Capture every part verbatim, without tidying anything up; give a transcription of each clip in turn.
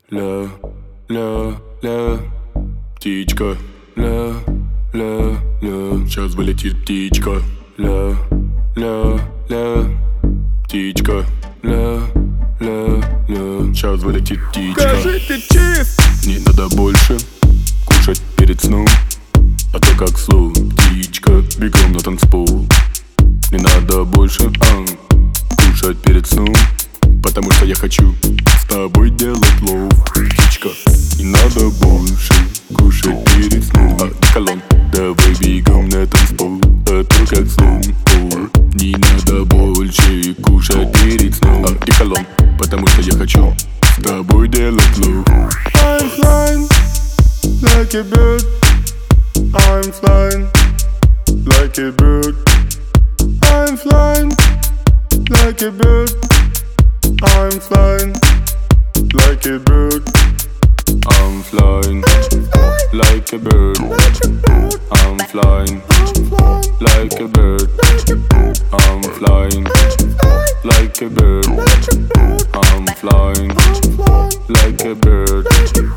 ля, ля, ля, птичка, ля, ля, ля, сейчас вылетит птичка, ля, ля, ля, птичка, ля, ля, ля, сейчас вылетит птичка. Скажи, ты чист? Не надо больше кушать перед сном, а то как слон, птичка, бегом на танцпол. Не надо больше а, кушать перед сном, потому что я хочу с тобой делать лов, птичка. Не надо больше кушать перед сном, а колонн, давай бегом на танцпол, а то как слон. Не надо больше кушать перед сном, а колонн, потому что я хочу с тобой делать лов. I'm flying like a bird. I'm flying like a bird. I'm flying like a bird. I'm flying like a bird. I'm flying like a bird. I'm flying like a bird. I'm flying like a bird. I'm flying like a bird.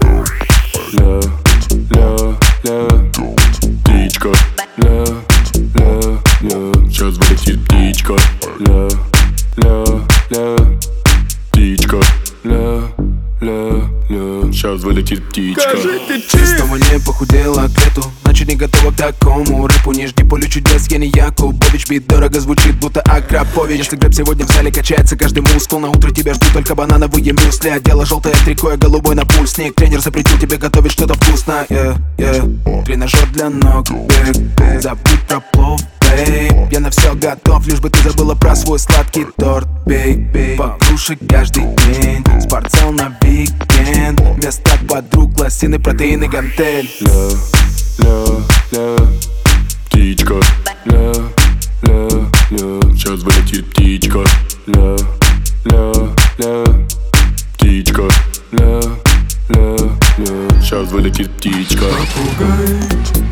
Ля, ля, ля, птичка, ля, ля, ля, сейчас вылетит птичка, ля, ля, ля, птичка, ля, ля, ля, сейчас вылетит птичка. Скажи, ты Ты чист? снова не похудела к лету, значит не готова к такому рэпу. Не жди поле чудес, я не Якубович. Бит дорого звучит, будто Акрапович. Если грэп сегодня в зале качается каждый мускул, на утро тебя ждут только банановые мюсли. Одела желтое трико, голубой напульсник. Тренер запретил тебе готовить что-то вкусное, yeah, yeah. Тренажер для ног, бег, бег. Забудь про плов, бейб. Я на все готов, лишь бы ты забыла про свой сладкий торт, бейб, бейб. Покушай каждый день, спортзал на викенд. Вместо подруг, лосины, протеины, гантель. Ля, ля, ля, птичка, ля, ля, ля, сейчас вылетит птичка, ля, ля, ля, птичка, ля, ля, ля, сейчас вылетит птичка. Попугай,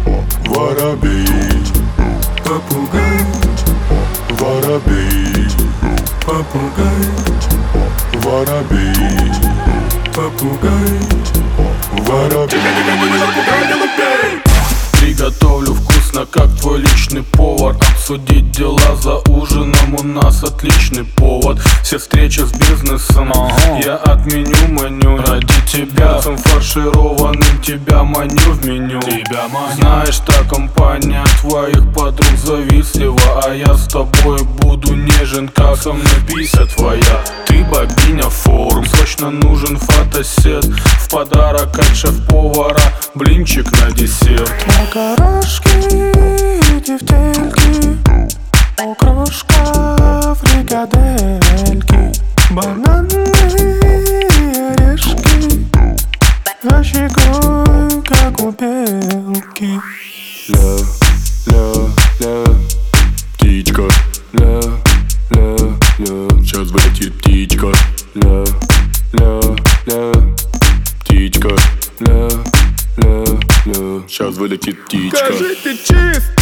Воробей, попугай, воробей, попугай, воробей, попугай. воробей. Приготовлю вкусно, как твой личный повар. Обсудить дела за ужином, у нас отличный повод. Все встречи с бизнесом я отменю меню. Ради тебя мясом фаршированным тебя маню в меню. Тебя маню. Знаешь, та компания твоих подруг завистлива, а я с тобой буду нежен, как со мной пися твоя. Ты богиня форм, срочно нужен фотосет. В подарок от шеф-повара блинчик на десерт. Макарошки, тефтельки, окрошка, фрикадельки, бананы, орешки, защекой, как у белки. Ля, ля, ля, птичка, ля, ля, ля, сейчас вылетит птичка, ля, ля, ля, птичка, ля, ля, ля, сейчас вылетит птичка. Скажи, ты чист?